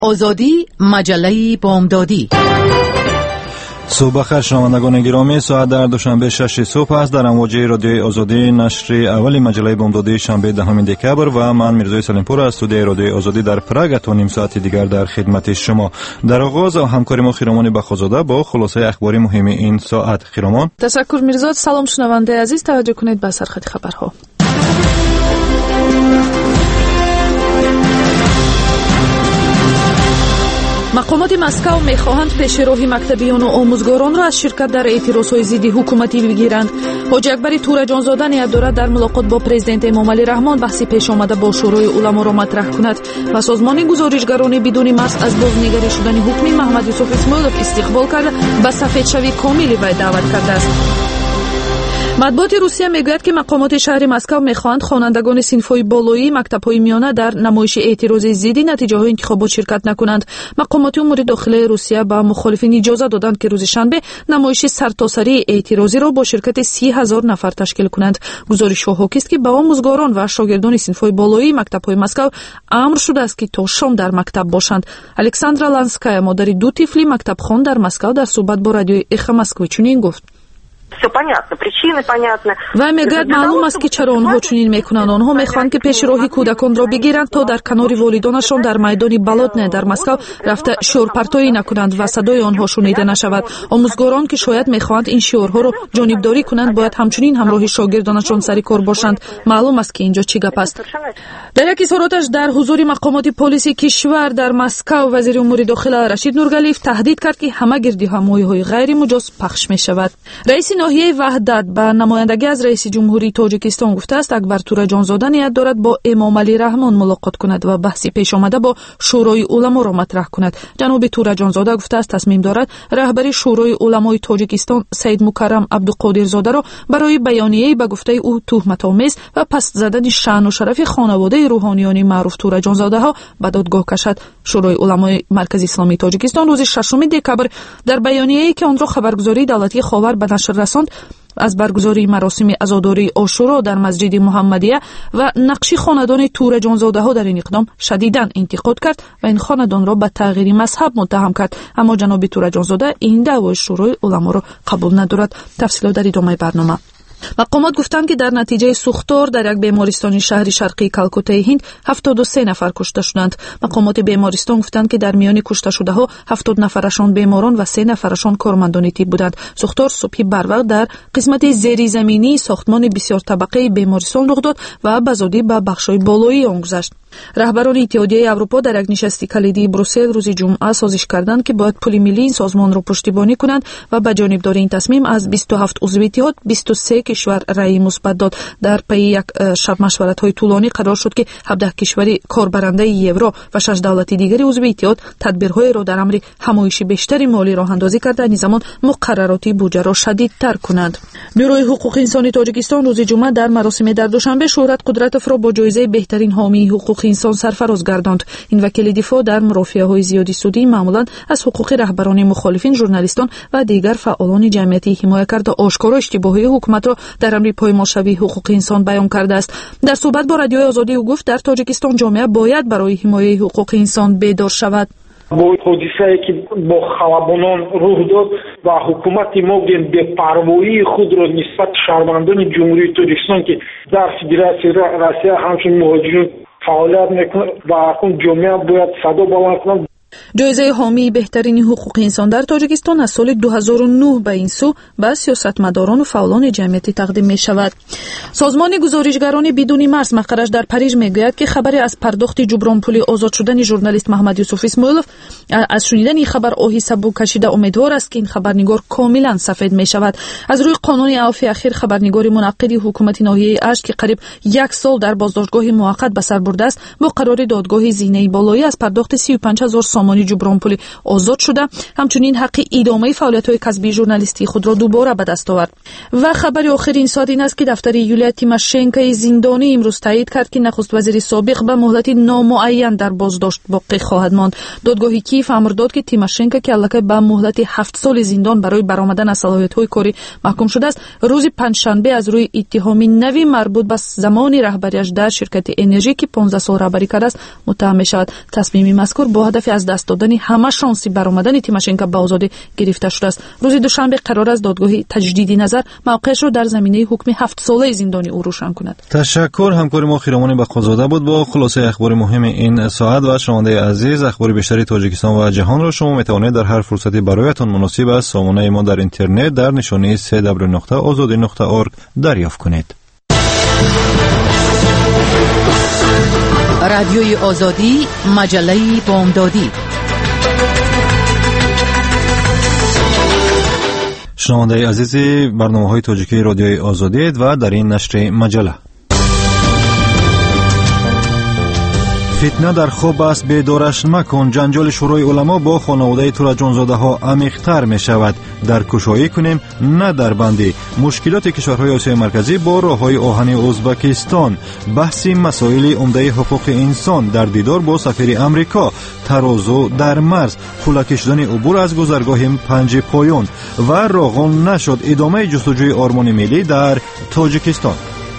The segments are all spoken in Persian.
آزادی، مجله بامدادی. صبح بخیر شنوندگان گرامی، ساعت در دوشنبه 6 صبح است. در امواج رادیوی آزادی نشر اول مجله بامدادی شنبه 10 دکبر و من میرزای سلیمپور از استودیوی رادیوی آزادی در پراگ تا نیم ساعت دیگر در خدمت شما. در آغاز همکاری ما خیرامان بخوزاده با خلاصه اخباری مهم این ساعت. خیرامان. تشکر میرزا. سلام شنونده عزیز، توجه کنید به سرخط خبرها. مقامات مسکو می‌خواهند پیش روی مکتبیان و آموزگاران را از شرکت در اعتراضهای ضد حکومتی بگیرند. حاجی اکبر تورجانزاده نیت دارد در ملاقات با پرزیدنت امام علی رحمان بحث پیش آمده با شورای علما را مطرح کند و سازمان گزارشگران بدون مرز از بازنگری شدن حکم محمد یوسف اسماعیلوف استقبال کرده به سفیدشوی کاملی وی دعوت کرده است. مطبوعات روسیه میگوید که مقامات شهر مسکو میخواهند خوانندگان صنف‌های بالایی مکتب‌های میانه در نمایش اعتراض ضد نتیجه‌های انتخابات شرکت نکنند. مقامات امور داخلی روسیه به مخالفین اجازه دادند که روز شنبه نمایش سرتاسری اعتراضی را با شرکت 30,000 نفر تشکیل کنند. گزارش‌ها حاکی است که به آموزگاران و شاگردان صنف‌های بالایی مکتب‌های مسکو امر شده است که تا شام در مکتب باشند. الکساندرا لانسکایا، مادر دو طفل مکتبخوان در مسکو، در صحبت با رادیوی اخ مسکو چنین گفت: و میگوید معلوم است که چرا آنها چنین میکنند. آنها میخواهند که پیش راهی کودکان را بگیرند تا در کنار والدانشان در میدان بلودنه در مسکو رفته شورپرتایی نکنند و صدای آنها شنیده نشود. آموزگاران که شاید میخواهند این شعارها را جانبداری کنند باید همچنین همراه شاگردانشان سر کار باشند. معلوم است که اینجا چی گپ است. در یک اظهاراتش در حضور مقامات پلیس کشور در مسکو، وزیر امور داخلی رشید نورگلیف تهدید کرد که همه گردی‌های غیر مجاز پخش میشود. رئیس ناحیه وحدت به نمایندگی از رئیس جمهوری تاجیکستان گفته است اکبر تورجانزاده نیت دارد با امام علی رحمان ملاقات کند و بحثی پیش آمده با شورای علما را مطرح کند. جناب تورجانزاده گفته است تصمیم دارد رهبری شورای علمای تاجیکستان سید مکرم عبدالقادرزاده را برای بیانیه‌ای به گفته او تهمت‌آمیز و پس زدن شأن و شرف خانواده روحانیان معروف تورجانزاده ها به دادگاه کشد. شورای علمای مرکز اسلامی تاجیکستان روز 6 دکبر در بیانیه‌ای که آن را خبرگزاری دولتی خاور به نشر رساند از برگزاری مراسم عزاداری عاشورا در مسجد محمدیه و نقش خاندان تورجانزاده ها در این اقدام شدیداً انتقاد کرد و این خاندان را به تغییر مذهب متهم کرد. اما جناب تورجانزاده این دعوای شورای علما را قبول ندارد. تفصیلات در ادامه برنامه. مقامات گفتند که در نتیجه سوختار در یک بیمارستان شهر شرقی کلکته هند 73 نفر کشته شدند. مقامات بیمارستان گفتند که در میان کشته شده ها 70 نفرشان بیماران و 3 نفرشان کارمندان طب بودند. سوختار صبح بروقت در قسمت زیرزمینی ساختمان بسیار طبقه بیمارستان رخ داد و به زودی به بخش‌های بالایی آن گذشت. رهبران اتحادیه اروپا در یک نشست کلیدی بروسل روز جمعه سازش کردند که باید پول ملی این سازمان را پشتیبانی کنند و به جانبداری این تصمیم از 27 عضو اتحاد 23 کشور رأی مثبت داد. در پی یک شب مشورت‌های طولانی قرار شد که 17 کشوری کاربرنده یورو و 6 دولت دیگری عضو اتحاد تدبیرهای را در امر همایش بیشتر مالی راه اندازی کرده این زمان مقررات بودجه را شدیدتر کنند. بروی حقوق انسانی تاجیکستان روز جمعه در مراسم در دوشنبه شهرت قدرتوف را با جایزه بهترین حامی حقوق انسان سرفراز گرداند. این وکیل دفاع در مرافعه‌های زیادی سودی معمولاً از حقوق رهبران مخالفین، ژورنالیستان و دیگر فعالان جمعیتی حمایت کرده آشکارا اشتباهی حکومت را در امر پایمال‌شوی حقوق انسان بیان کرده است. در صحبت با رادیوی آزادی او گفت در تاجیکستان جامعه باید برای حمایت حقوق انسان بیدار شود. با حادثه‌ای که با خلبانان رخ داد و حکومت ما بی‌پروایی خود را نسبت شهروندان جمهوری تاجیکستان که در فدراسیون روسیه همچون مهاجرین فعالیت میکنند و جامعه باید صدا بلند کنند. جایزه حامی بهترین حقوق انسان در تاجیکستان از سال 2009 به این سو به سیاستمداران و فعالان جمعیتی تقدیم می شود. سازمان گزارشگران بدون مرز مقرش در پاریژ میگوید که خبری از پرداخت جبران پول آزاد شدن ژورنالیست محمد یوسف اسماعیلوف از شنیدن این خبر آهی سبو کشیده امیدوار است که این خبرنگار کاملا سفید می شود. از روی قانون عفو اخیر خبرنگار منعقد حکومت ناحیه اشت که قریب 1 سال در بازداشتگاه موقت به سر برده است با قرار دادگاه زینه بالایی از پرداخت 35,000 سامانی جبران پول آزاد شده. همچنین حق ادامه فعالیت‌های کسبی ژورنالیستی خود را دوباره به دست آورد. و خبر آخر این ساعت این است که دفتر یولیا تیماشنکو زندانی امروز تایید کرد که نخست وزیر سابق به مهلت نامعین در بازداشت باقی خواهد ماند. دادگاه کیف امر داد که تیماشنکو که البته به مهلت 7 سال زندان برای برآمدن از صلاحیت‌های کاری محکوم شده است، روز پنجشنبه از روی اتهام نوی مربوط به زمان رهبریش در شرکت انرژی که 15 سال رهبری کرده است متهم می‌شود. تصمیم مذکور با هدف از دست دادن همه شانسی برآمدن تیماشنکو به آزادی گرفته شده است. روز دوشنبه قرار است دادگاه تجدید نظر موقعش را در زمینه حکم 7 ساله زندانی او روشن کند. تشکر. همکار ما خیرمان بقازاده بود با خلاصه اخبار مهم این ساعت. و شنونده عزیز، اخبار بیشتری تاجیکستان و جهان را شما میتوانید در هر فرصتی برایتان مناسب از سامانه ما در اینترنت در نشانی www.azadi.org دریافت کنید. رادیوی آزادی، مجله بامدادی. شنونده عزیز، برنامه‌های تاجیکی رادیوی آزادی و در این نشر مجله. فتنه در خواب است، بیدارش مکن. جنجال شورای علما با خانواده تورجانزاده ها عمیق‌تر می شود. در کشایی کنیم نه در بندی. مشکلات کشورهای آسیای مرکزی با راههای آهنی ازبکستان. بحث مسائل عمده حقوق انسان در دیدار با سفیر امریکا. ترازو در مرز. پول کشیدن عبور از گذرگاه 5 پایان و راغون نشد. ادامه جستجوی آرمان ملی در تاجیکستان.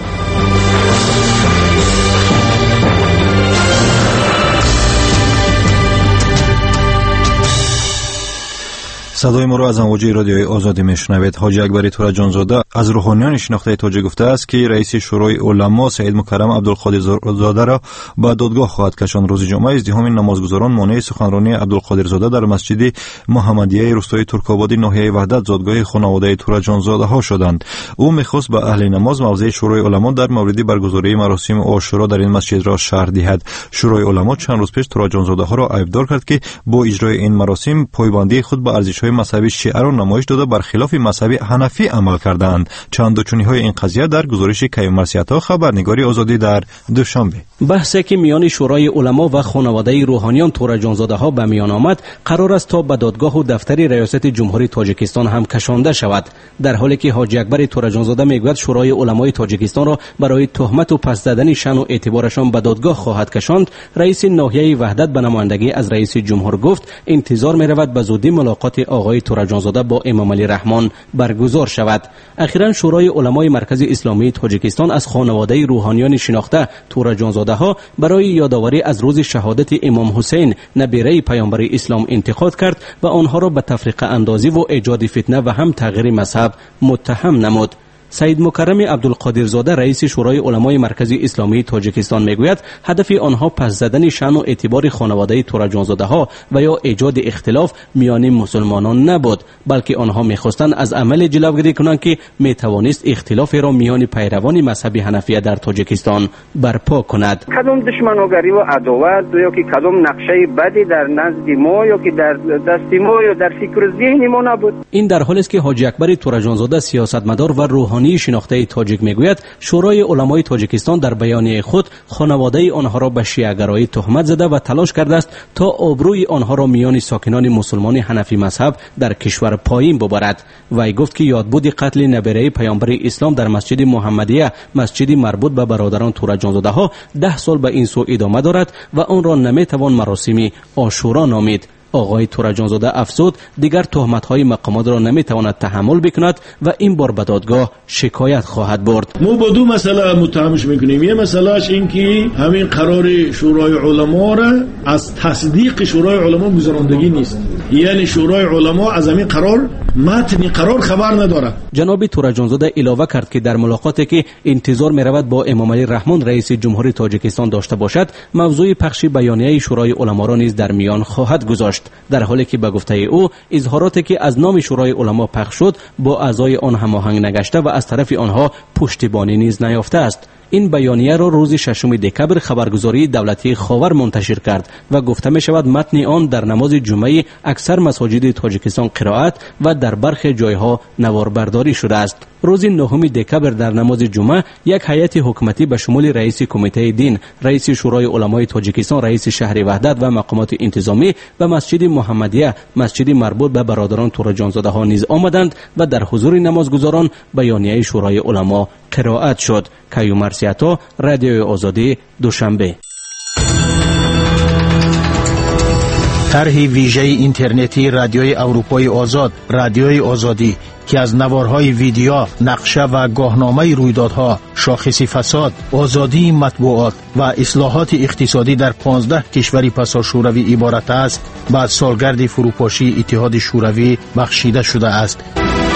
صدای ما را از امواج رادیوی آزادی میشنوید. حاجی اکبری تورجانزاده از روحانیان شناخته تاجیک گفته است که رئیس شورای علما سید مکرم عبدالقادر زاده را به دادگاه خواهد کشاند. روز جمعه ازدحام نمازگزاران مانع سخنرانی عبدالقادر زاده در مسجد محمدیه روستای ترک‌آباد ناحیه وحدت زادگاه خانواده تورجانزاده ها شدند. او می‌خواست به اهل نماز موضع شورای علما در مورد برگزاری مراسم عاشورا در این مسجد را شرح دهد. شورای علما چند روز پیش تورجانزاده ها را عیبدار کرد که با اجرای این مراسم پایبندی خود به ارزش‌های مذهبی شیعه را نمایش داده برخلاف مذهب حنفی عمل کردند. چند دوچنی‌های این قضیه در گزارش کیوم مرسیتا خبرنگاری آزادی در دوشنبه. بحثی که میان شورای علما و خانواده روحانیان تورجانزاده ها به میان آمد قرار است تا به دادگاه و دفتر ریاست جمهوری تاجیکستان هم کشانده شود. در حالی که حاجی اکبر تورجانزاده میگوید شورای علمای تاجیکستان را برای تهمت و پس زدن شأن و اعتبارشان به دادگاه خواهد کشاند، رئیس ناحیه وحدت به نمایندگی از رئیس جمهور گفت انتظار می‌رود به زودی ملاقات آقای تورجانزاده با امام علی رحمان برگزار شود. اخیراً شورای علمای مرکز اسلامی تاجیکستان از خانواده روحانیان شناخته تورجانزاده ها برای یادآوری از روز شهادت امام حسین نبیره پیامبر اسلام انتقاد کرد و آنها را به تفریقه اندازی و ایجاد فتنه و هم تغییر مذهب متهم نمود. سید مکرم عبدالقادر زاده رئیس شورای علمای مرکز اسلامی تاجیکستان میگوید هدف آنها پس زدن شأن و اعتبار خانواده تورجانزاده ها و یا ایجاد اختلاف میان مسلمانان نبود، بلکه آنها میخواستند از عمل جلوگیری کنند که میتوانست اختلاف را میان پیروان مذهب حنفیه در تاجیکستان برپا کند. کدام دشمنوگری و عداوت یا که کدام نقشه بدی در نزد ما یا که در دست ما یا در فکر ذهن ما نبود. این در حالی است که حاجی اکبر تورجانزاده سیاستمدار و روحانی شناخته تاجیک میگوید شورای علمای تاجیکستان در بیانیه خود خانواده آنها را به شیعه‌گرایی تهمت زده و تلاش کرده است تا آبروی آنها را میان ساکنان مسلمان حنفی مذهب در کشور پایین ببرد. وی گفت که یادبود قتل نبیره پیامبر اسلام در مسجد محمدیه، مسجد مربوط به برادران تورجانزاده ها 10 سال به این سو ادامه دارد و آن را نمیتوان مراسم عاشورا نامید. آقای تورجانزاده افزود دیگر تهمت‌های مقامات را نمی‌تواند تحمل بکند و این بار به دادگاه شکایت خواهد برد. ما با دو مسئله متهمش می‌کنیم. یک مسئلهش این که همین قرار شورای علما را از تصدیق شورای علما گذراندگی نیست، یعنی شورای علما از همین قرار متن قرار خبر نداره. جناب تورجانزاده علاوه کرد که در ملاقاتی که انتظار می‌رود با امام علی رحمان رئیس جمهوری تاجیکستان داشته باشد موضوع پخش بیانیه شورای علما را نیز در میان خواهد گذاشت. در حالی که به گفته او اظهاراتی که از نام شورای علما پخش شد با اعضای آن هماهنگ نگشته و از طرف آنها پشتیبانی نیز نیافته است. این بیانیه را روز 6 دکبر خبرگزاری دولتی خاور منتشر کرد و گفته می شود متن آن در نماز جمعه اکثر مساجد تاجیکستان قرائت و در برخی جایها نواربرداری شده است. روز 9 دکبر در نماز جمعه یک هیئت حکومتی به شمول رئیس کمیته دین، رئیس شورای علمای تاجیکستان، رئیس شهر وحدت و مقامات انتظامی به مسجد محمدیه، مسجد مربوط به برادران تورجانزاده ها نیز آمدند و در حضور نمازگزاران بیانیه شورای علما قرائت شد. کیوم مرسیتا، رادیوی آزادی، دوشنبه. طرح ویژه اینترنتی رادیوی اروپای آزاد، رادیوی آزادی که از نوارهای ویدیو، نقشه و گاهنامه رویدادها، شاخص فساد، آزادی مطبوعات و اصلاحات اقتصادی در 15 کشور پساشوروی عبارت است، بعد سالگرد فروپاشی اتحاد شوروی بخشیده شده است.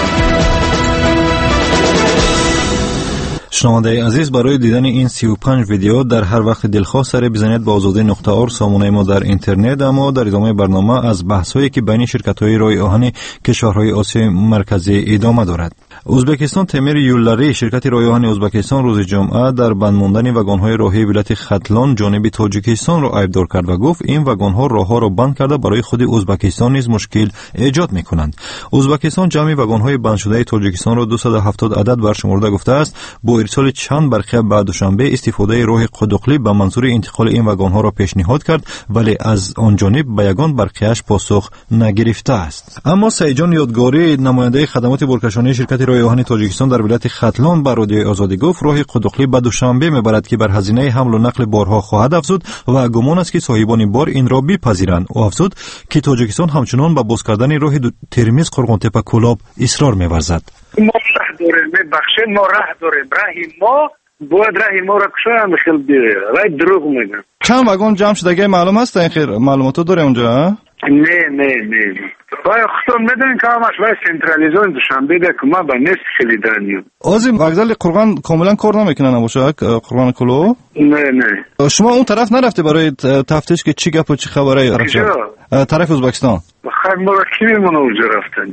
شنونده عزیز، برای دیدن این 35 ویدیو در هر وقت دلخواه سر بزنید با azadi.org سامانه ما در اینترنت. اما در ادامه برنامه از بحث‌هایی که بین شرکت‌های راه آهن کشورهای آسیای مرکزی ادامه دارد. ازبکستان تمیر یولاری شرکت راه آهن ازبکستان روز جمعه در بند ماندن واگن‌های راهی ولایت ختلان جانب تاجیکستان را عیبدار کرد و گفت این واگن‌ها راه‌ها را بند کرده برای خود ازبکستان نیز مشکل ایجاد می‌کنند. ازبکستان جمعی واگن‌های بند شده تاجیکستان را 270 عدد برشمرده گفته است. با ارسال چند برخه بعد دوشنبه استفاده راه قدقلی به منظور انتقال این واگن‌ها را پیشنهاد کرد، ولی از آن جانب به یگان برخه‌اش پاسخ نگرفته است. اما سیجان یادگاری نماینده خدمات بارکشانی شرکت راه آهن تاجیکستان در ولایت ختلان به رادیوی آزادی گفت راه قدقلی به دوشنبه میبرد که بر هزینه حمل و نقل بارها خواهد افزود و گمان است که صاحبان بار این را بپذیرند. او افزود که تاجیکستان همچنان به باز کردن راه ترمیز قرغنتپه کلاب اصرار می‌ورزد. ما راه داریم، بخشید ما راه داریم، راه ما باید راه ما را کشان خیلی دیگه راه دروغ میگن. چند واگن جمع شده معلوم است؟ این خیر معلوماتو داره اونجا؟ نه باید خودم میدونین که همش باید سنترالیزون دوشنبه ده که ما به نصف خیلی دانیم. آزیم وگزل قرغن کاملا کار نمیکنه نباشه قرغن کلو؟ نه شما اون طرف نرفته برای تفتیش که چی گپ و چی خبره رفته؟ طرف ازبکستان بخیر ما را کی میمونه اونجا رفتنی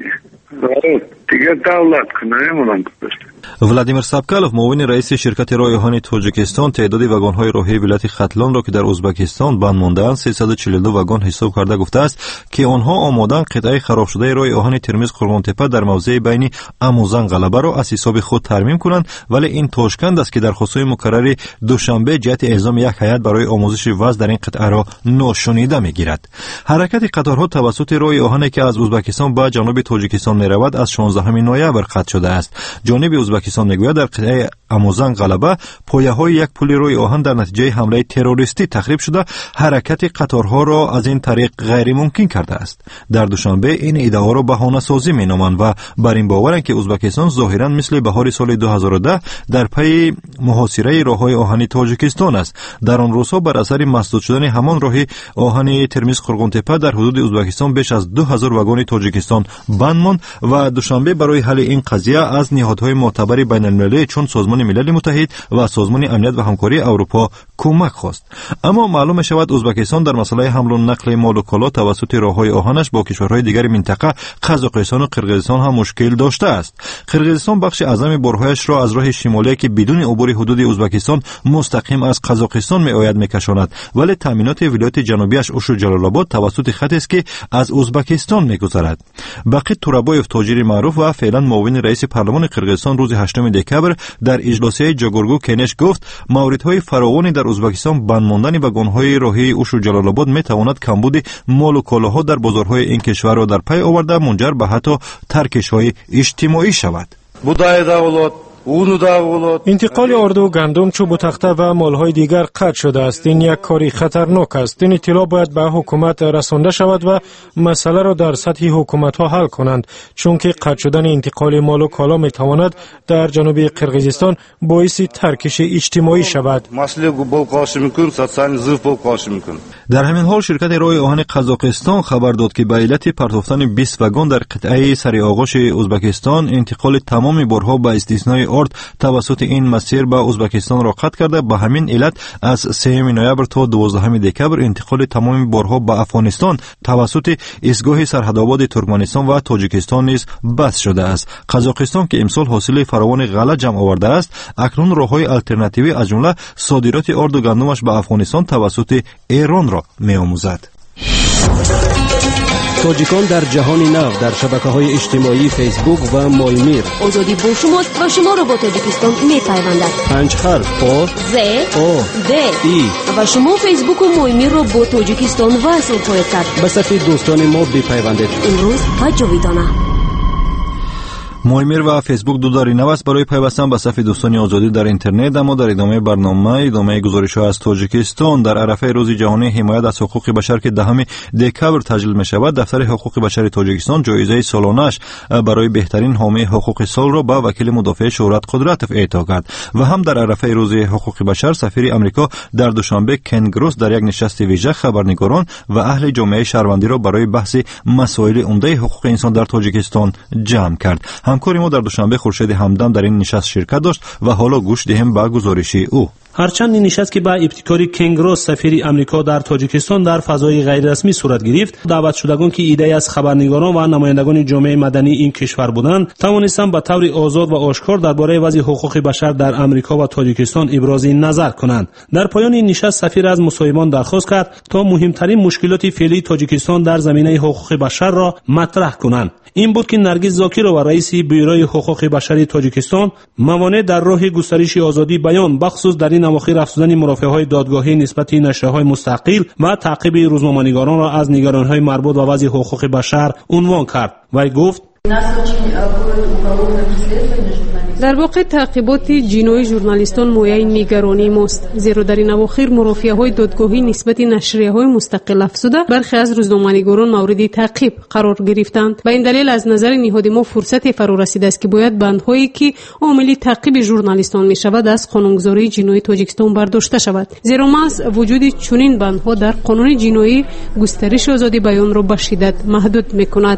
دیگه دولت کنه نمیمونم گذاشته. ولادیمیر سابکالوف معاون رئیس شرکت راه آهن تاجیکستان تعداد واگن‌های راهی ولایت ختلان را که در ازبکستان بند مانده‌اند 342 واگن حساب کرده گفته است که آنها آمادن قطعه خراب شده راه آهن ترمیز قرغنتپه در موضع بین اموزن غلبه را از حساب خود ترمیم کنند، ولی این توشکند است که درخواست‌های مکرر دوشنبه جهت اعزام یک هیئت برای آموزش وضع در این قطعه را ناشنیده می‌گیرد. حرکت قطارها توسط راه آهنی که از ازبکستان به جنوب تاجیکستان می‌رود از 16 نوامبر قطع شده است. جانب ازبکستان میگوید در قطعه اموزن غلبه پایه‌های یک پل راه آهن در نتیجه حمله تروریستی تخریب شده حرکت قطارها را از این طریق غیر ممکن کرده است. در دوشنبه این ایده‌ها را بهانه سازی مینامند و بر این باورند که ازبکستان ظاهراً مثل بهار سال 2010 در پی محاصره راه‌های آهنی تاجیکستان است. در آن روزها بر اثر مسدود شدن همان راه آهن ترمیز قرغنتپه در حدود ازبکستان بیش از 2000 واگن تاجیکستان بند ماند و دوشنبه برای حل این قضیه از نهادهای معتبر بین‌المللی چون سازمان ملل متحد و سازمان امنیت و همکاری اروپا کمک خواست. اما معلوم شود ازبکستان در مسئله حمل و نقل مال و کالا توسط راه‌های آهنش با کشورهای دیگر منطقه قزاقستان و قرقیزستان هم مشکل داشته است. قرقیزستان بخش اعظم بارهایش را از راه شمالی که بدون عبور حدود ازبکستان مستقیم از قزاقستان میآید میکشاند، ولی تامینات ولایت جنوبیش اوش و جلال آباد توسط خطی است که از ازبکستان میگذرد. باقی تورابایف تاجر معروف و فعلا معاون رئیس پارلمان قرقیزستان روز 8 دکبر در اجلاسیه جاگورگو کنش گفت موردهای فراوانی در ازبکستان بند ماندن واگن‌های راهی اوش و جلال آباد میتواند کمبود مال و کالاها در بازارهای این کشور را در پی آورده منجر به حتی ترکش‌های اجتماعی شود. انتقال اردو و گندم، چوب و تخته و مالهای دیگر قطع شده است. این یک کاری خطرناک است. این اطلاع باید به حکومت رسانده شود و مسئله را در سطح حکومت ها حل کنند، چون که قطع شدن انتقال مال و کالا می تواند در جنوب قرقیزستان باعث ترکش اجتماعی شود. در همین حال شرکت راه آهن قزاقستان خبر داد که به علت پرتافتن 20 واگن در قطعه سر آغوش ازبکستان انتقال تمام بارها به استثنای توسط این مسیر به ازبکستان را قطع کرده. به همین علت از 3 نوامبر تا 12 دکبر انتقال تمام بارها به افغانستان توسط ایستگاه سرحدآباد ترکمنستان و تاجیکستان نیز بس شده است. قزاقستان که امسال حاصل فراوان غله جمع آورده است، اکنون راههای الटरनेटिوی از جمله صادرات آرد و گندمش به افغانستان توسط ایران را می‌آموزد. تاجیکان در جهان نو در شبکه‌های اجتماعی فیسبوک و مایمیر. آزادی با شماست و شما را با تاجیکستان می‌پیوندد. 5 حرف آ ز او د ای و شما فیسبوک و مایمیر را با تاجیکستان وصل خواهید کرد. به صف دوستان ما بپیوندید. امروز و جاویدانه. مویمیر و فیسبوک دوداری نو است برای پیوستن به صف دوستان آزادی در اینترنت. اما در ادامه گزارش‌ها از تاجیکستان در عرفه روز جهانی حمایت از حقوق بشر که 10 دکبر تجلیل می‌شود، دفتر حقوق بشر تاجیکستان جایزه سالانه‌اش برای بهترین حامی حقوق سال را به وکیل مدافع شهرت قدرتوف اعطا کرد. و هم در عرفه روز حقوق بشر سفیر آمریکا در دوشنبه کن گروس در یک نشست ویژه خبرنگاران و اهل جامعه شهروندی را برای بحث مسائل عمده حقوق انسان در تاجیکستان جمع کرد. همکار ما در دوشنبه خورشید همدم در این نشست شرکت داشت و حالا گوش دهیم به گزارش او. هرچند این نشست که با ابتکار کنگروس سفیر آمریکا در تاجیکستان در فضای غیر رسمی صورت گرفت، دعوت شدگان که ایده از خبرنگاران و نمایندگان جامعه مدنی این کشور بودند، توانستند به طور آزاد و آشکار درباره وضع حقوق بشر در آمریکا و تاجیکستان ابراز نظر کنند. در پایان این نشست سفیر از مصاحبان درخواست کرد تا مهمترین مشکلات فعلی تاجیکستان در زمینه حقوق بشر را مطرح کنند. این بود که نرگس زاکرova رئیس بیروی حقوق بشری تاجیکستان موانع در راه گسترش آزادی بیان بخصوص در این اواخر افزودن مرافعه‌های دادگاهی نسبت نشریه‌های مستقل و تعقیب روزنامه‌نگاران را از نگرانی‌های مربوط به وضع حقوق بشر عنوان کرد. وی گفت: در واقع تعقیبات جنایی ژورنالیستان مایه نگرانی ماست، زیرا در این اواخر مرافعه‌های دادگاهی نسبت نشریه‌های مستقل افزوده برخی از روزنامه‌نگاران مورد تعقیب قرار گرفتند. به این دلیل از نظر نهاد ما فرصت فرا رسیده است که باید بندهایی که عامل تعقیب ژورنالیستان می‌شود از قانونگذاری جنایی تاجیکستان برداشته شود، زیرا محض وجود چنین بندها در قانون جنایی گسترش آزادی بیان را به شدت محدود می‌کند.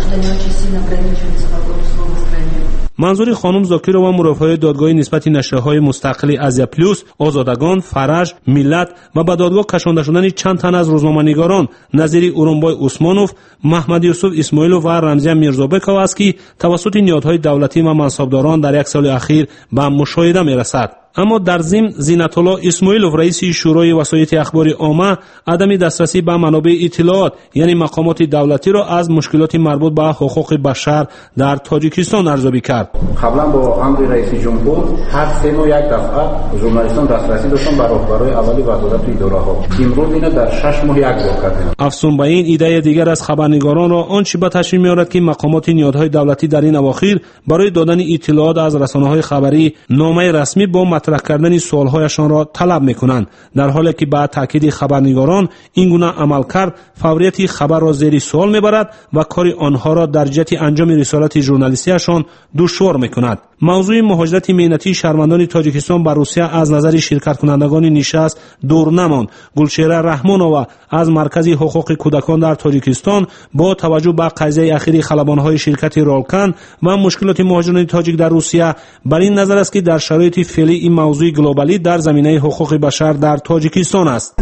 منظور خانم زاکرova و مرافعه دادگاهی نسبت نشریه‌های مستقل ازیا پلوس، آزادگان، فرج، ملت و به دادگاه کشانده شدن چند تن از روزنامه‌نگاران نظیر اورونبای عثمانوف، محمد یوسف اسماعیلوف و رمزی میرزابکov است که توسط نهادهای دولتی و منصبداران در یک سال اخیر به مشاهده می‌رسد. اما در ضمن زینت الله اسماعیلوف رئیس شورای وسایط اخبار عامه عدم دسترسی به منابع اطلاعات یعنی مقامات دولتی را از مشکلات مربوط به حقوق بشر در تاجیکستان ارزیابی کرد. قبلا با امر رئیس جمهور هر 3 ماه یک دفعه ژورنالیستان دسترسی داشتن به راهبرهای اولی وزارت و اداره‌ها. امروز اینو در 6 ماه یک بار کردن. افزون به این ایده دیگر از خبرنگاران را آنچه به تشویق می‌آورد که مقامات نهادهای دولتی در این اواخر برای دادن اطلاعات از رسانه‌های خبری نامه رسمی با مطرح کردن سوالهایشان را طلب میکنند، در حالی که با تاکید خبرنگاران این گونه عمل کرد فوریت خبر را زیر سوال میبرد و کار آنها را در جهت انجام رسالت ژورنالیستیشان دشوار میکند. موضوع مهاجرت مهنتی شهروندان تاجیکستان به روسیه از نظر شرکت کنندگان نشست دور نماند. گلچهره رحمانова از مرکز حقوق کودکان در تاجیکستان با توجه به قضیه اخیر خلبان‌های شرکت رالکن و مشکلات مهاجران تاجیک در روسیه بر این نظر است که در شرایط فعلی این موضوع گلوبالی در زمینه حقوق بشر در تاجیکستان است.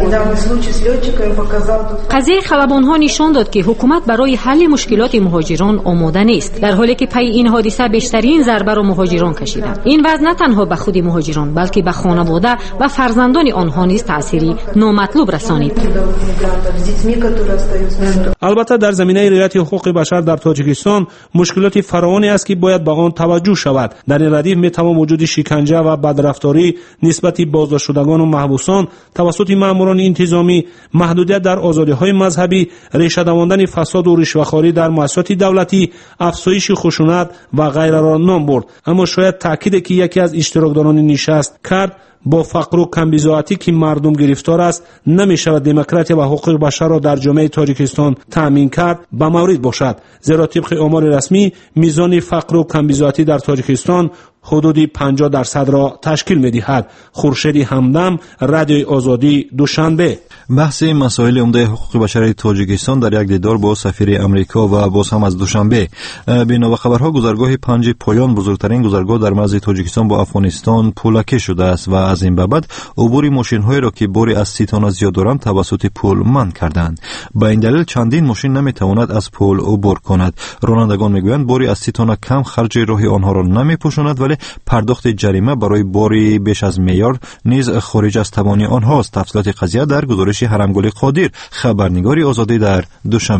قضیه خلبان‌ها نشان داد که حکومت برای حل مشکلات مهاجران آماده نیست، در حالی که پی این حادثه بیشترین ضربه را مهاجران کشیدند. این وضع نه تنها به خود مهاجران بلکه به خانواده و فرزندان آنها نیز تأثیری نامطلوب رسانید. البته در زمینه رعایت حقوق بشر در تاجیکستان مشکلات فراوانی است که باید به آن توجه شود. در این ردیف میتوان وجود شکنجه و بدرفتاری نسبت بازداشت شدگان و محبوسان توسط ماموران انتظامی، محدودیت در آزادی‌های مذهبی، ریشه دواندن فساد و رشوه‌خواری در مؤسسات دولتی، افزایش خشونت و غیره را نام برد. اما شاید تاکید که یکی از اشتراکداران نشست کرد با فقر و کمبزاعتی که مردم گرفتار است نمی‌شود دموکراسی و حقوق بشر را در جامعه تاجیکستان تامین کرد به مورد باشد، زیرا طبق آمار رسمی میزان فقر و کمبزاعتی در تاجیکستان حدود 50% را تشکیل می‌دهد. خورشید همدم، رادیوی آزادی، دوشنبه. بحث مسائل عمده حقوق بشر تاجیکستان در یک دیدار با سفیر آمریکا و باز هم از دوشنبه. بنا به خبرها گذرگاه 5 پایان بزرگترین گذرگاه در مرز تاجیکستان با افغانستان پولکه شده است و از این بعد عبور ماشین‌هایی را که باری از 30 تن زیاد دارند توسط پل منع کردند. با این دلیل چندین ماشین نمی‌تواند از پل عبور کند. رانندگان میگویند باری از 30 تن کم خرج راه آنها را نمی‌پوشاند، ولی پرداخت جریمه برای باری بیش از معیار نیز خارج از توانی آنهاست. تفصیلات قضیه در گزارش حرمگل قادر، خبرنگاری آزادی در دوشنبه.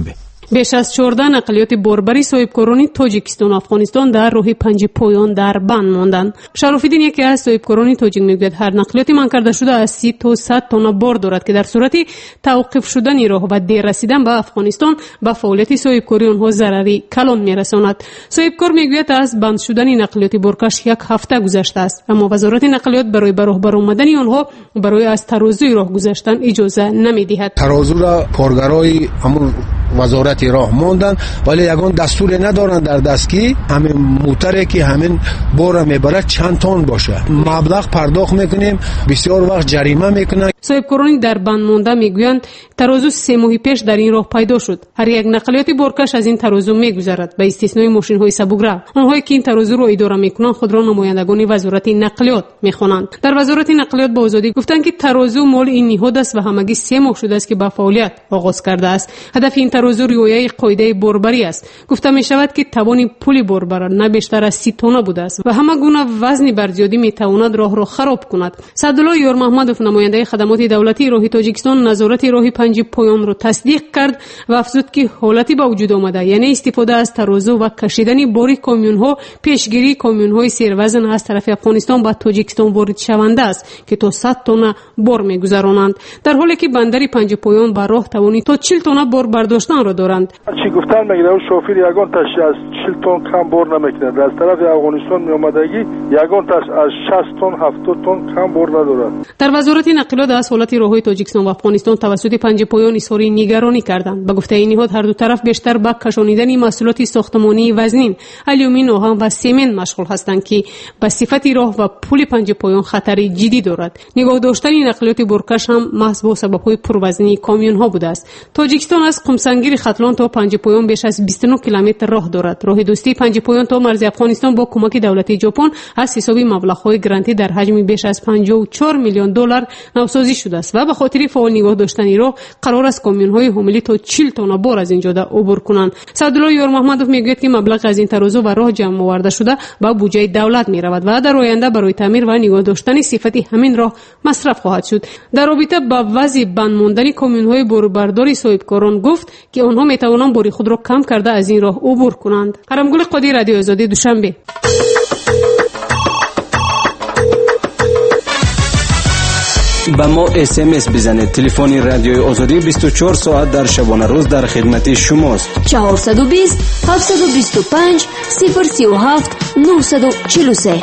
بیش از 14 نقلیات باربری صاحبکاران تاجیکستان و افغانستان در راه پنج پایان در بند ماندند. شراف‌الدین یکی از صاحبکاران تاجیک میگوید هر نقلیات من کرده شده از 30 تا 100 تن بار دارد که در صورت توقف شدن راه و دیر رسیدن به افغانستان به فعالیت صاحبکاری آنها ضرری کلان میرساند. صاحبکار میگوید از بند شدن نقلیات بارکش یک هفته گذشته است، اما وزارت نقلیات برای به راه برآمدن آنها برای از ترازوی راه گذشتن اجازه نمیدهد. ترازو را کارگرای همون وزارت راه ماندن، ولی یگان دستور ندارن در دست که همین موتره که همین بار میبره چند تن باشه. مبلغ پرداخت میکنیم، بسیار وقت جریمه میکنن. صاحبکارانی در بند مانده میگویند ترازو 3 ماه پیش در این راه پیدا شد. هر یک نقلیات بارکش از این ترازو میگذرد به استثنای ماشین های سبک‌راه. آنهایی که این ترازو را اداره میکنند خود را نمایندگان وزارت نقلیات میخوانند. در وزارت نقلیات با آزادی گفتند که ترازو مال این نهاد است و همگی 3 ماه شده است که به فعالیت آغاز کرده است. هدف این ترازو رعایت قاعده باربری است. گفته می شود که توان پول باربر نه بیشتر از 30 تن بوده است و همه گونه وزن برزیادی می تواند راه را خراب کند. سعدالله یار محمدوف نماینده خدمات دولتی راه تاجیکستان نظارت راه پنج پایان را تصدیق کرد و افزود که حالتی به وجود آمده، یعنی استفاده از ترازو و کشیدن بار کامیون ها پیشگیری کامیون های سیر وزن از طرف افغانستان به تاجیکستان وارد شونده است که تا 100 تن بار میگذرانند، در حالی که بندر پنج پایان بر راه توانی تا 40 تن بار برداشتن را دارند. چی گفتن مگه شوفر یگان تاش از 40 تن کم بار نمیکنه، از طرف افغانستان می اومدگی یگان تاش از 60 تن 70 تن کم بار ندارد. در وزارت نقلیات از حالت راههای تاجیکستان و افغانستان توسط پنج پایان اظهار نگرانی کردند. به گفته این نهاد هر دو طرف بیشتر به کشانیدن محصولات ساختمانی وزنین، آلومین، آهن و سمنت مشغول هستند که به صفت راه و پل پنج پایان خطری جدی دارد. نگاه داشتن نقلیات بارکش هم محض با سبب‌های پروزنی کامیون ها بوده است. تاجیکستان از قمسنگیر ختلان تا پنج پایان بیش از 29 کیلومتر راه دارد. راه دوستی پنج پایان تا مرز افغانستان با کمک دولت ژاپن از حساب مبلغ‌های گرانتی در حجم بیش از 54 میلیون دلار نوسازی شده است و به خاطر فعال نگاه داشتن راه قرار است کامیون‌های حامل تا 40 تن بار از اینجا عبور کنند. سعدالله یار محمدوف میگوید که مبلغ از این ترازو و راه جمع آورده شده به بودجه دولت میرود و در آینده برای تعمیر و نگاه داشتن صفت همین راه مصرف خواهد شد. در رابطه با وضع بند ماندن کامیون‌های باربرداری صاحبکاران گفت که آنها میتوانند بار خود را کم کرده از این راه عبور کنند. حرمگل قادی، رادیو آزادی، دوشنبه. با ما SMS بزنید. تلفن رادیو آزادی 24 ساعت در شبانه روز در خدمت شماست. 420 725 037 943.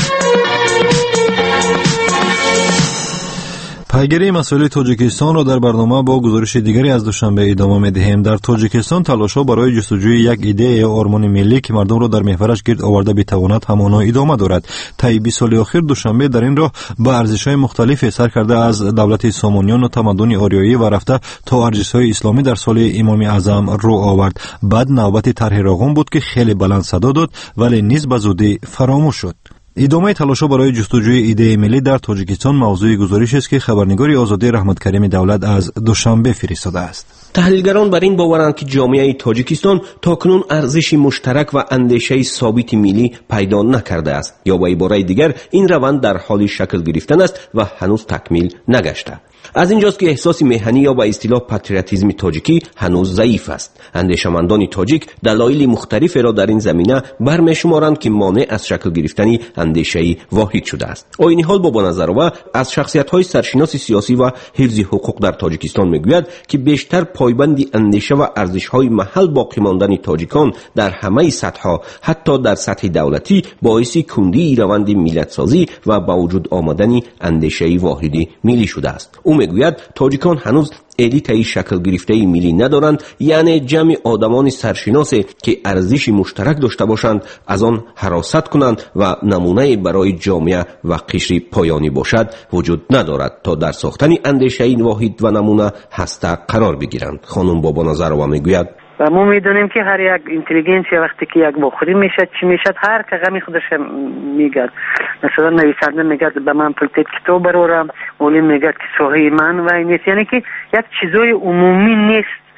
پیگیری مسائل تاجیکستان را در برنامه با گزارش دیگری از دوشنبه ادامه می‌دهیم. در تاجیکستان تلاش‌ها برای جستجوی یک ایده یا آرمان ملی که مردم را در محورش گرد آورده بتواند همانا ادامه دارد. طی 20 سال اخیر دوشنبه در این راه به ارزش‌های مختلف سر کرده، از دولت سامانیان و تمدن آریایی و رفته تا ارزش‌های اسلامی در سال امام اعظم رو آورد. بعد نوبت طرح راغون بود که خیلی بلند صدا داد ولی نیز به زودی فراموش شد. ادامه تلاش‌ها برای جستجوی ایده ملی در تاجیکستان موضوع گزارشی است که خبرنگار آزادی رحمت کریم دولت از دوشنبه فرستاده است. تحلیلگران بر این باورند که جامعه تاجیکستان تاکنون ارزش مشترک و اندیشه ثابت ملی پیدا نکرده است، یا به عبارت دیگر این روند در حال شکل گرفتن است و هنوز تکمیل نگشته. از اینجاست که احساس مهنی یا به اصطلاح پاتریوتیسم تاجیکی هنوز ضعیف است. اندیشمندان تاجیک دلایل مختلفی را در این زمینه برمی‌شمارند که مانع از شکل گرفتن اندیشه واحد شده است. این حال با نظر از شخصیت‌های سرشناس سیاسی و حفظ حقوق در تاجیکستان میگوید که بیشتر پایبند اندیشه و ارزش‌های محل باقی ماندن تاجیکان در همه سطح‌ها، حتی در سطح دولتی، باعث کندی روند ملت‌سازی و با وجود آمدن اندیشه واحدی ملی شده است. او میگوید تاجیکان هنوز الیت شکل گرفته ملی ندارند، یعنی جمع آدمان سرشناس که ارزش مشترک داشته باشند از آن حراست کنند و نمونه برای جامعه و قشر پایانی باشد وجود ندارد تا در ساختن اندیشه واحد و نمونه هسته قرار بگیرند. خانم بابا نظرова میگوید و ما میدونیم که هر یک اینتلیجنسی وقتی که یک بخوری میشه چی میشه، هر که غمی خودش میگه. مثلا نویسنده میگه به من پلتیت کتاب برورم، اولی میگه که ساحه من و این نیست، یعنی که یک چیزای عمومی نیست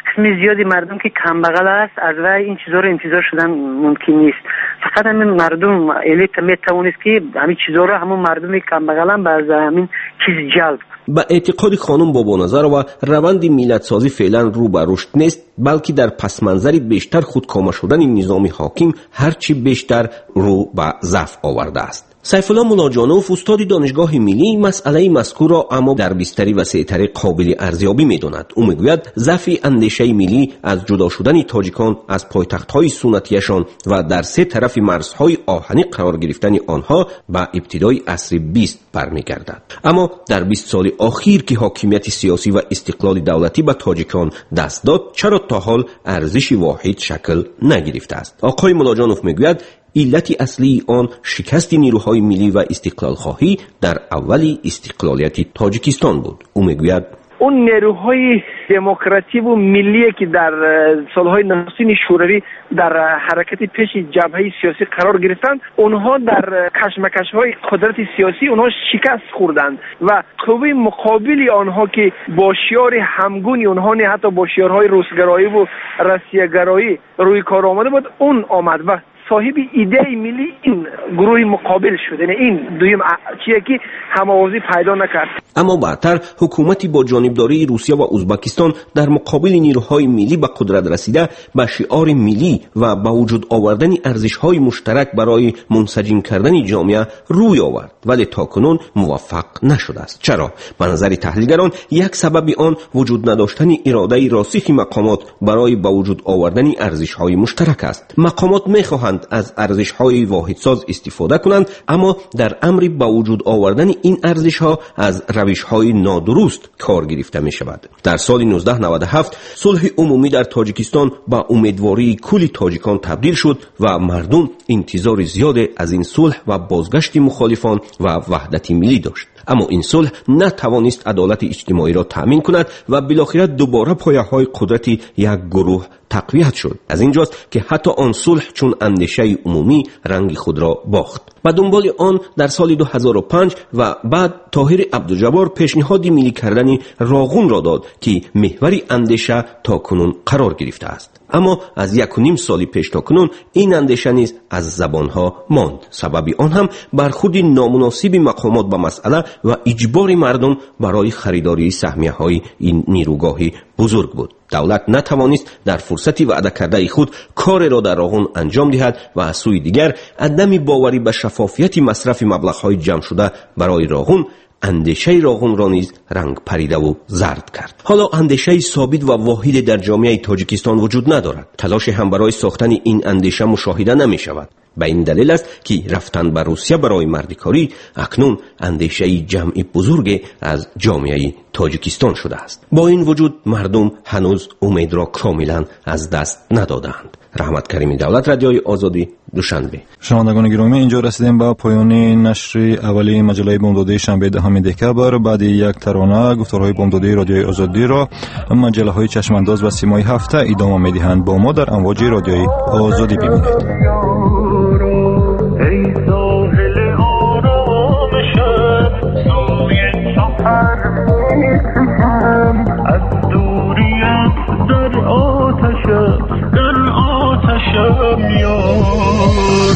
قسم زیادی مردم که کمبغل است از وی این چیزا رو انتظار شدن ممکن نیست. فقط همین مردم الیت میتوانست که همین چیزا رو همون مردم کمبغلن باز همین چیز جلب. با اعتقاد خانم بابانظر و روند ملت سازی فعلا رو به رشد نیست، بلکه در پس منظری بیشتر خودکامه شدن نظام حاکم هرچی بیشتر رو به ضعف آورده است. سیف الله ملاجانوف استاد دانشگاه ملی مسئله مذکور را اما در بستری وسیع‌تر قابل ارزیابی می‌داند. او میگوید ضعف اندیشه ملی از جدا شدن تاجیکان از پایتخت‌های سنتیشان و در سه طرف مرزهای آهنی قرار گرفتن آنها به ابتدای عصر 20 برمیگردد. اما در 20 سال اخیر که حاکمیت سیاسی و استقلال دولتی به تاجیکان دست داد، چرا تا حال ارزش واحد شکل نگرفته است؟ آقای ملاجانوف میگوید علت اصلی آن شکست نیروهای ملی و استقلال خواهی در اول استقلالیت تاجیکستان بود. او میگوید اون نیروهای دموکراتی و ملی که در سالهای نخستین شوروی در حرکت پیش جبهه سیاسی قرار گرفتند، اونها در کشمکش‌های قدرت سیاسی اونها شکست خوردند و قوه مقابل آنها که با شعار همگونی اونها نه حتی با شعارهای روسگرایی و روسیه‌گرایی روی کار آمده بود، اون آمد و صاحب ایده ملی این گروه مقابل شده. این دویم چیه که هماوازی پیدا نکرد. اما بعدتر حکومتی با جانبداری روسیه و ازبکستان در مقابل نیروهای ملی به قدرت رسیده به شعار ملی و به وجود آوردن ارزش‌های مشترک برای منسجم کردن جامعه روی آورد، ولی تاکنون موفق نشده است. چرا؟ به نظر تحلیلگران یک سبب آن وجود نداشتن اراده راسخ مقامات برای به وجود آوردن ارزش‌های مشترک است. مقامات می‌خواهند از ارزش‌های واحدساز استفاده کنند، اما در امر به وجود آوردن این ارزش‌ها از روش‌های نادرست کار گرفته می‌شود. در سال 1997 صلح عمومی در تاجیکستان با امیدواری کل تاجیکان تبدیل شد و مردم انتظار زیاد از این صلح و بازگشت مخالفان و وحدت ملی داشت. اما این صلح نتوانست عدالت اجتماعی را تامین کند و بالاخره دوباره پایه‌های قدرت یک گروه تقویت شد. از اینجاست که حتی آن صلح چون اندیشه عمومی رنگ خود را باخت. و دنبال آن در سال 2005 و بعد طاهر عبدالجبار پیشنهاد ملی کردن راغون را داد که محور اندیشه تاکنون قرار گرفته است. اما از 1.5 سال پیش تاکنون این اندیشه نیز از زبانها ماند. سبب آن هم برخورد نامناسب مقامات به مسئله و اجبار مردم برای خریداری سهمیه‌های این نیروگاه بزرگ بود. دولت نتوانست در فرصتی وعده کرده خود کار را در راغون انجام دهد و از سوی دیگر عدم باوری به شفافیت مصرف مبلغ‌های جمع شده برای راغون اندیشه راغون را نیز رنگ پریده و زرد کرد. حالا اندیشه ثابت و واحد در جامعه تاجیکستان وجود ندارد. تلاش هم برای ساختن این اندیشه مشاهده نمی شود. به این دلیل است که رفتن به روسیه برای مردکاری اکنون اندیشه جمع بزرگ از جامعه تاجیکستان شده است. با این وجود مردم هنوز امید را کاملا از دست ندادند. رحمت کریمی، دولت رادیوی آزادی، دوشنبه. شنوندگان گرامی، اینجا رسیدیم به پایان نشر اولی مجله بامدادی شنبه 10 دکبر. بعد یک ترانه گفتارهای بامدادی رادیوی آزادی را مجله های چشمانداز و سیمای هفته ادامه می‌دهند. با ما در امواج رادیوی آزادی بمانید. در آتشم یا